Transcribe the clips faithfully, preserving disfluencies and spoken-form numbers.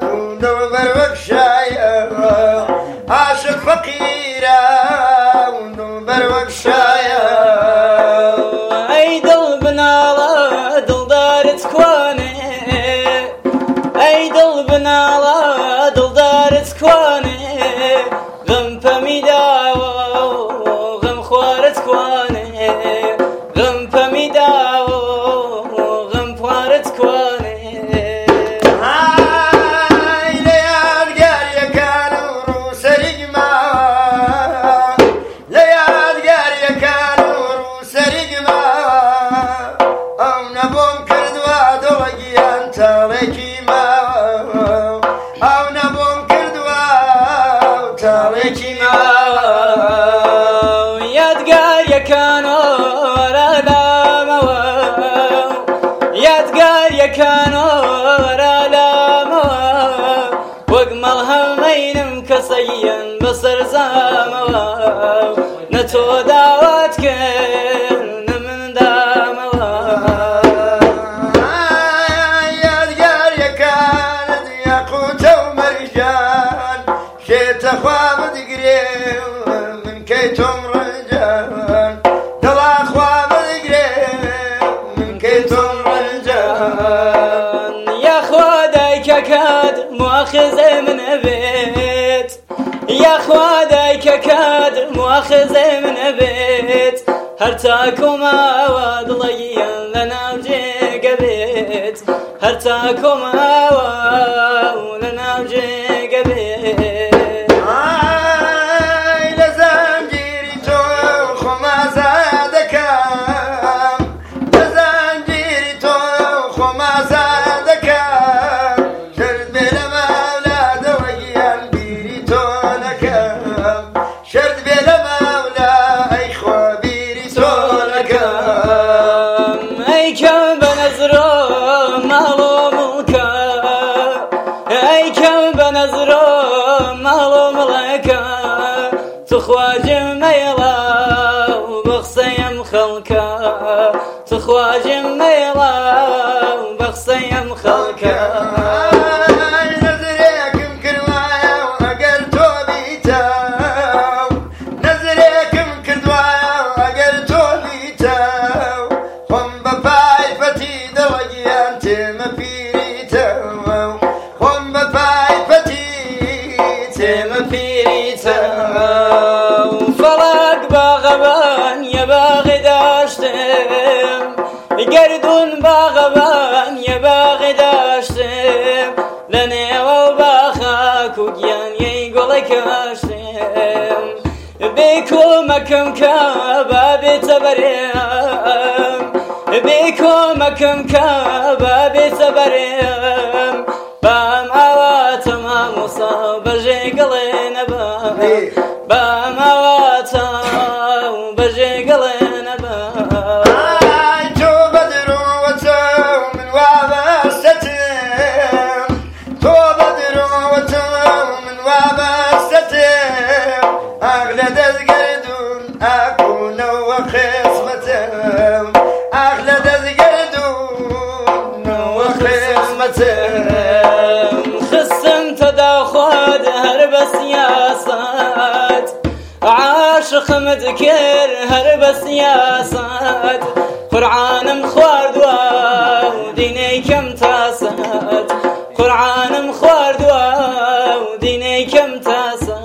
ودور وكشايا عاشق فقيرة ودور وكشايا أي دل بنالا دل دارت كواني أي دل بنالا دل دارت كواني غم فميدا غم خوارت كواني غم فميدا غم خوارت كواني يادقار يا كانور لا موا يادقار يا كانور لا موا وقمل همين مكسيا بصر زاموا نتو دعوتك من داموا يادقار يا كانت ياقوت ومرجان شيت اخواب تقريب من كيتم رجال دلا اخواب تقريب من كيتم رجال يا خواديك كاد مؤاخذ من بيت يا خواديك كاد مؤاخذ من بيت هرتاكما وضليا لنا وجيق بيت هرتاكما ولنا وجيق بيت تخواجم ميلا وبخصيم خلكا تخواجم ميلا وبخصيم خلكا قردون باغبان يا باغي داشتم لني وباخاك وجيان يقولك اشتم بيكو مكم كبابي تبريم بيكو مكم كبابي تبريم بام عواتم مصاب بجي قلين بام بام عواتم بجي قلين بام خصم تداخد هرب سياسات عاشق مذكر هرب سياسات قرآن مخوار دوا وديني كم تاسات قرآن مخوار دوا وديني كم تاسات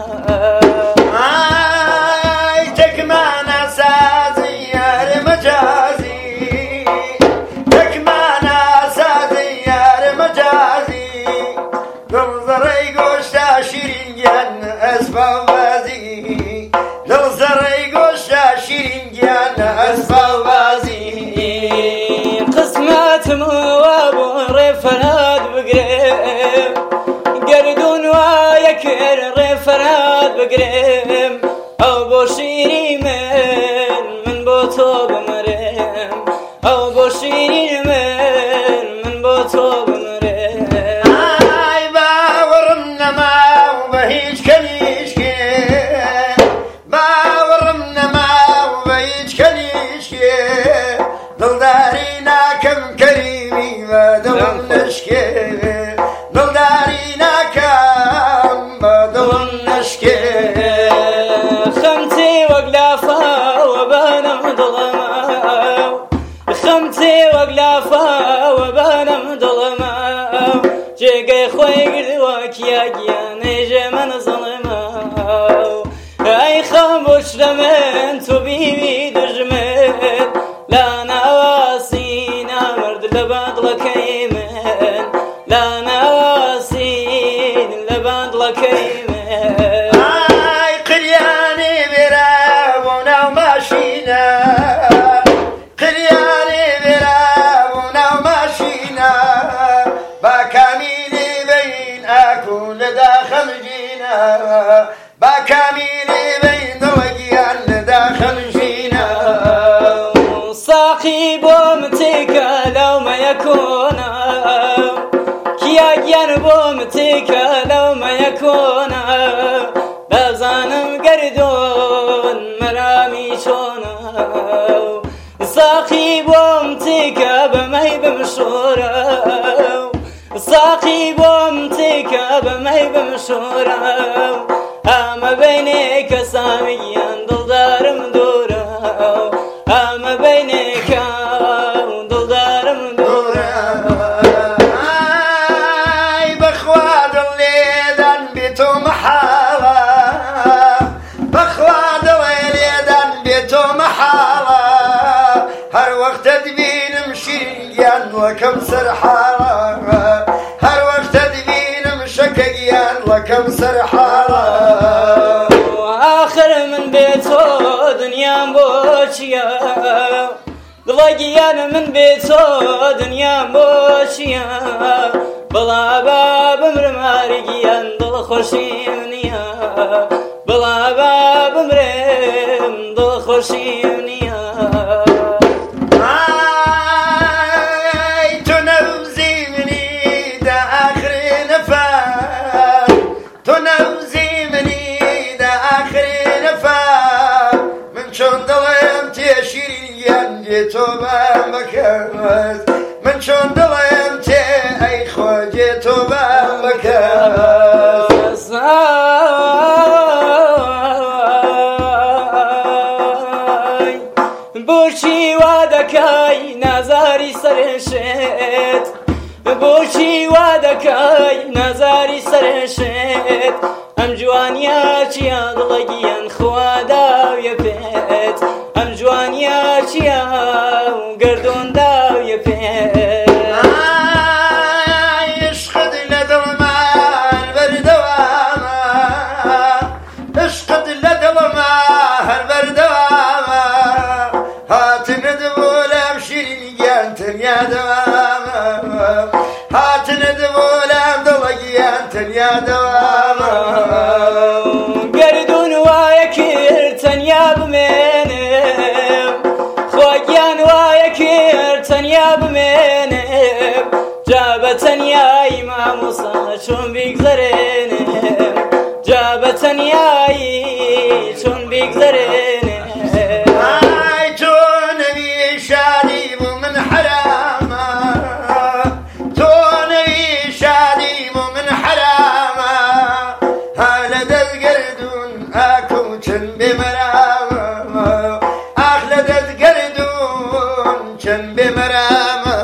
قسمات مواب رفراد بقريم قردون ويكر رفراد بقريم او بوشيري من من بوتوب مريم او بوشيري من من بوتوب مريم اي باورمنا ما وبهيج كليش باورمنا ما وبهيج كليش دلدارينا كم كريمي ما دوم نشكي دلدارينا جێگەی خۆی گردووە کیاگیانێژێ من زڵمە ئەی خەموش لە من تو بیوی دژمن لا ناواسی نامرد لە بەدڵەکەی من لا ناواسین لە بەدڵەکەی من ئای قریانی بێرە بۆ ناو ماشینە قریانی بێرە بۆ ناو ماشینە با کامیلی بین ئاکو لەدا خەمگینە با کامیلی بین دڵەگیان لەدا خەمگینە ساقی بۆم تێکە لەومەیە کۆنا کیاگیان بۆم تێکە لەومەیە کۆنا دەزانم گەردۆن مەرامی چۆنە ساقی بۆم تێکە بەمەی بمشۆرە ساقی بۆم تێکە بەمەی بمشۆرە ئەمە بینێکە سامیان دڵدارم دوورە ئەمە بینێکە دڵدارم دوورە ئای بەخوا دڵ لێدان بێ تۆ مەحاڵە بەخوا دڵێ لێدان بێ تۆ مەحاڵە هەر وەختە دبینم شیرگیان وەکەم سەرحاڵە هەر وەختە دبینم شەکە گیان وەکەم سەرحاڵە آخر من بێ تۆ دنیام بۆ چییە دڵەگیان من بێ تۆ دنیام بۆ چییە بڵا با بمرم هەرگیان دڵخۆشیم نییە بڵا با بمرم دڵخۆشیم نییە ئای تۆ نەوزی منی دا ئاخری نەفەر تۆ نەوزی منی دا ئاخری نەفەر من چۆن دڵێم تێ شیرینیان دێ تۆ بەم بەکەس من چۆن دڵێم تێ ئەی خۆ دێ تۆ بەم بەکەس بۆچی وا دەکەی نازاری سەرێشێت بۆچی وا دەکەی نازاری سەرێشێت ئەم جوانیا چیە دڵەگیان خوا داویە پێت ئەم جوانیا چیە گەردۆن داویە پێت عشقت لە دڵمان بەردەوامە عشقت لە دڵما هەر بەردەوامە هاتنت بۆ لام شیرینیان تەنیا دەوامە هاتنت بۆ لام دڵەگیان تەنیا دەوامە گەردون وایە کرد تەنیا بمێنم خۆگیان وایە کرد تەنیا بمێنم جا بە تەنیایی مامۆسا چۆن بیگزەرێنم جا بە تەنیایی چۆن بیگزەرێنم ئای تۆ نەوی شادی بۆ من حرامە تۆ نەوی شادی بۆ من حرامە ها لە دەستگەردون ئاکەو چەند بێمەرامە ئاخ لە دەستگەردون چەند بێمەرامە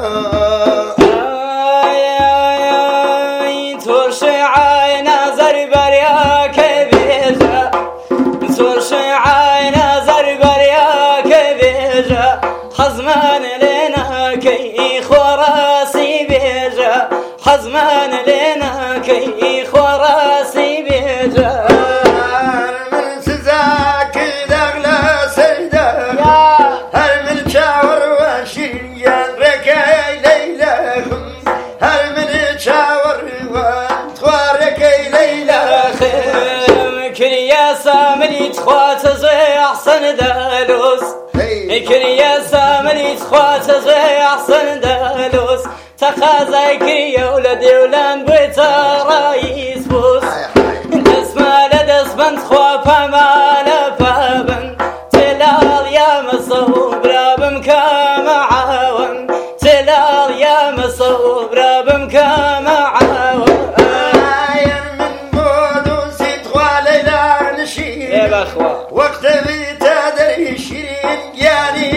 تۆ شێعای نازەر بەریاکە بێژە تۆ شێعای نازەر بەریاکە بێژە حەزمان لێ ناکەی خۆڕاستی بێژە حەزمان لێ ناکەی خۆڕاستی بێژە من سزا کردەق لە سەردا هەر من چاوەڕوە شیرینیان ڕێکای لەیلەخم هەر من چاوەڕوە خوارەکەی لەیلەخم کریە سامریت خواتە زۆی ئەحسەن دەلۆس کریە سامریت خواتە زۆی ئەحسەن دەلۆس تەقازای کریە و لە دێولان بێتە ڕاییس بوس دەستما لە دەستبەند خوا پەمالە پابن تێلاڵ یا مەسەوبرا بم کەمە عاون تێلاڵ یا مەسەوبرا بم کەمە عاون من بۆ دووسیت خوا لەیلا نشین بەخوا وەختە بیتە دەری شیرین گیانی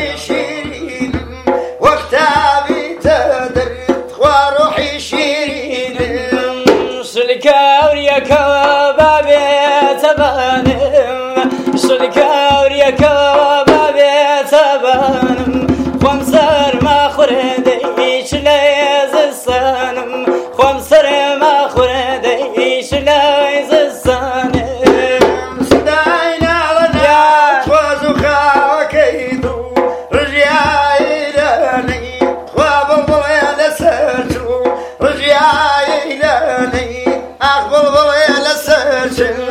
شیرین وەختە بیتە دەرت خوا ڕۆحی شیرین شلكاوريكوا بابي تبانم شلكاوريكوا بابي تبانم خمسر ما خرديش ليز السنم خمسر ما خرديش ليز السنم سداينا لنا توازو خاكيدو رجعي لاني خواب البلي لسرتو رجعي لاني اخبر البلي لسرتو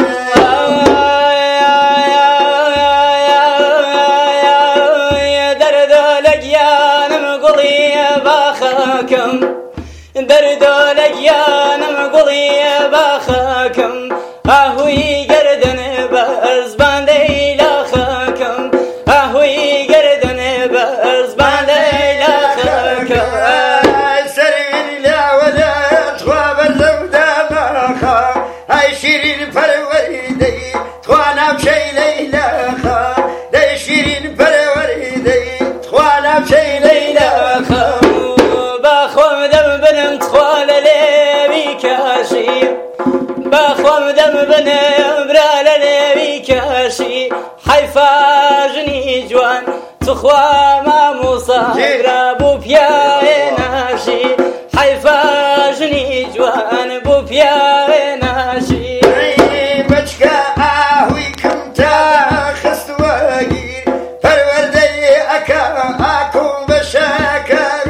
دردو لجيانم قولي باخاكم اهوي قردن بزبان ديلا خاكم اهوي قردن بزبان ديلا خاكم سرين لا ولا تخواب الزودة ماخا هاي شيرين فروريدي تخوانا بشي ليلا خا داي شيرين فروريدي تخوانا بشي ليلا خا باخوم دم بنم تخوال لي بكاشي باخوم دم بنم برال لي بكاشي حيفاجني جوان تخوا ما مصابر بو بيا ناشي حيفاجني جوان بو بيا ناشي بچكا اهوي كمتا خست وقير فروردي اكا اكو بشاكر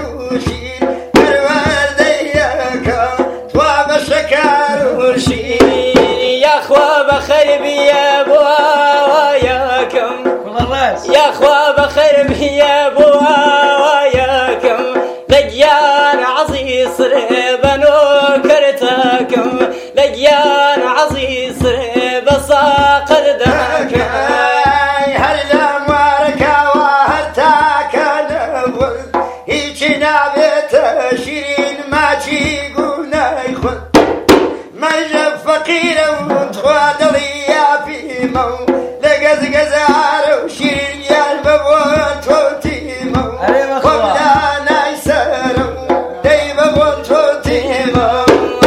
يا خواب خير بيا بوا وياكم يا خواب خير بيا بوا وياكم لجيان عزيز ريبا وكرتاكم لجيان عزيز ريبا ساقر داكم هلا ماركا وهرتاكا نبول هيجي نابت شيرين ما تيقونا يخل مرجب فقيرة وتخوادلي يا في مو لقز قزار وشيرين يا البابون توتي مو وبلا نايسر دي بابون توتي مو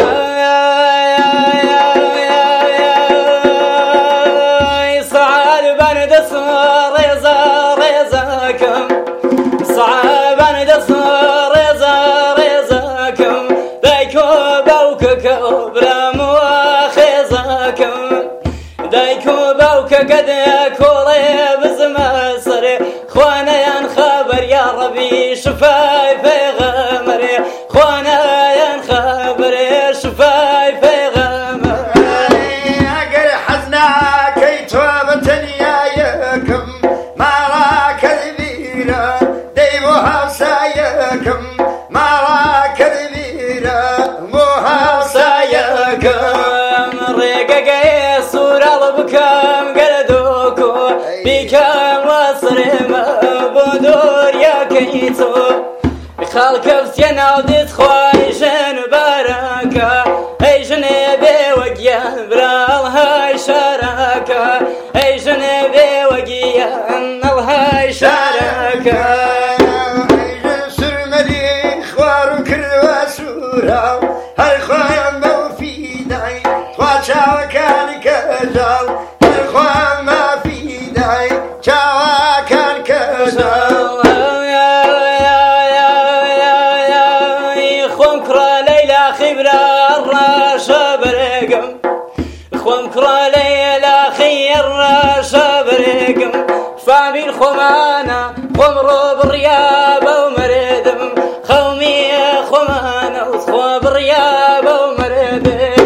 صعب بند صار ريزا ريزاكم صعب بند صار ريزا ريزاكم دايكو بوككو برام واخيزاكم دايكو بوكا قد كولي بزمسر خوانا ينخبر يا ربي شفاي في غمري خوانا ينخبر شفاي في غمري اقر حزنا كي توبتني ياكم ما راك البيرة ديبوها وساياكم ما راك البيرة موها وساياكم ريقاقي صورة بكم قردوكو بكم وصرم بدور يا كيتو بخالك بسينا وديت خواي جن بركة اي جنبي وقيان برال هاي شراكة اي جنبي وقيان الهاي شراكة سرمدي خوار كل وسورة هل خوام ما في داي تواجه كان كجال هل خوام ما في داي جوا كان كجال خمكرا ليلى خبرة الراشا برقم خمكرا ليلى خير الراشا برقم فامي الخمانة خمرو بالريابة ومردم خومي خمانة وخوا بالريابة ومردم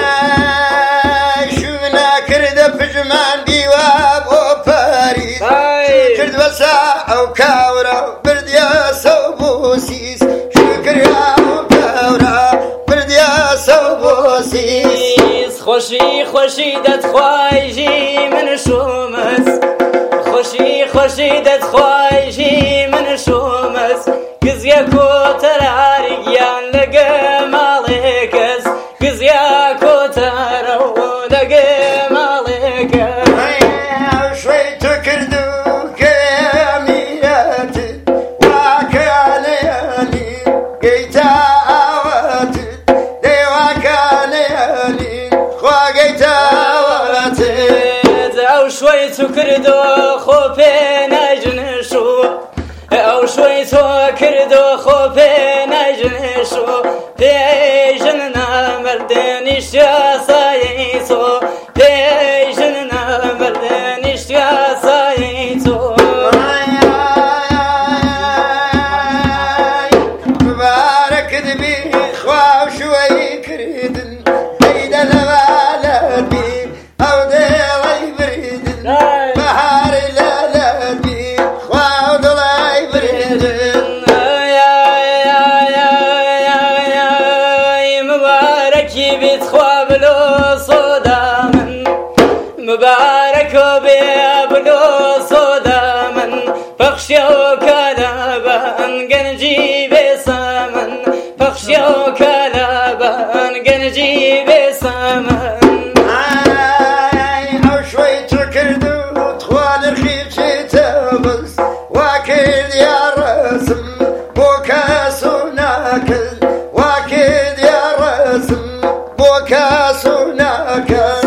شونا كرد في جمان ديواب وباريس كرد وساعة وكاورا برد يا سوبوسيس شكر يا وكاورا برد يا سوبوسيس خوشي خوشي دت خوايجي من شومس خوشي خوشي دت خوايجي من شومس قزيكو تراريان لقى مالكس قزيكو ترو لقى مالكس شوي تكردو كاميات وكالياني قيتا آوات دي وكالياني کردو خۆ پێ ناژنش و ئەو شوێی تۆ کردو خۆ پێ ناژنش و پێژن نامەردێنیش یاسایی تۆ پێژن نامەردێنیش یاسایی تۆ مبارەکت بی خوا شوێی کردن هەیدە لەوالەت بی ئەو دێڵەی بریدن بەهاری لەلەت بی خوا دڵی بریدن مبارەکی بیت خوا بلۆ سۆدا من مبارەکە بێ بلۆ سۆدا من پەخشیە و کەلەبەن گەنجی بێسەمن پەخشیە و کەلەبەن گەنجی بێسەمن ئەو شوێی تۆ کرد و تخوا نرخی بچێتە بەس وا کرد یا ڕەسم بۆ کەس و ناکرد وا کرد یا ڕەسم بۆ کەس و ناکرد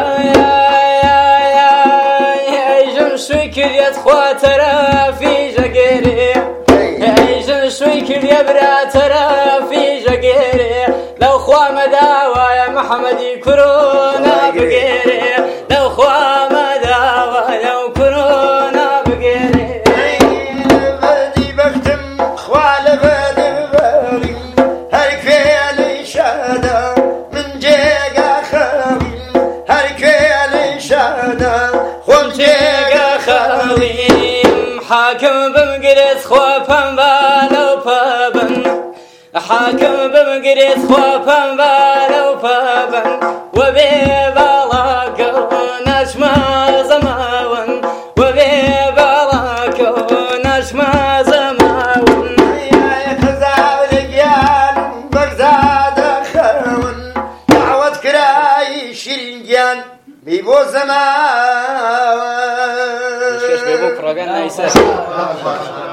شوي كريت خوا ترافي جاقيري عيشن شوي كريا برا ترافي جاقيري لو خوا مداوى يا محمدي كورونا بقيري لو خوا مداوى يا كورونا بقيري بدي بختم خوا لبدي باري هر كفيلي شادا من جيقا خاوي هر كفيلي شادا خون جيقا حاكم بمقريت خوفن بالو فابن حاكم بمقريت خوفن بالو فابن وبي بالاكو نشما زماون وبي بالاكو نشما زماون يا خزاو لقيان بغداد خاون دعوة كراي شرنجان بيبو زمان بيبو فراغان ايسا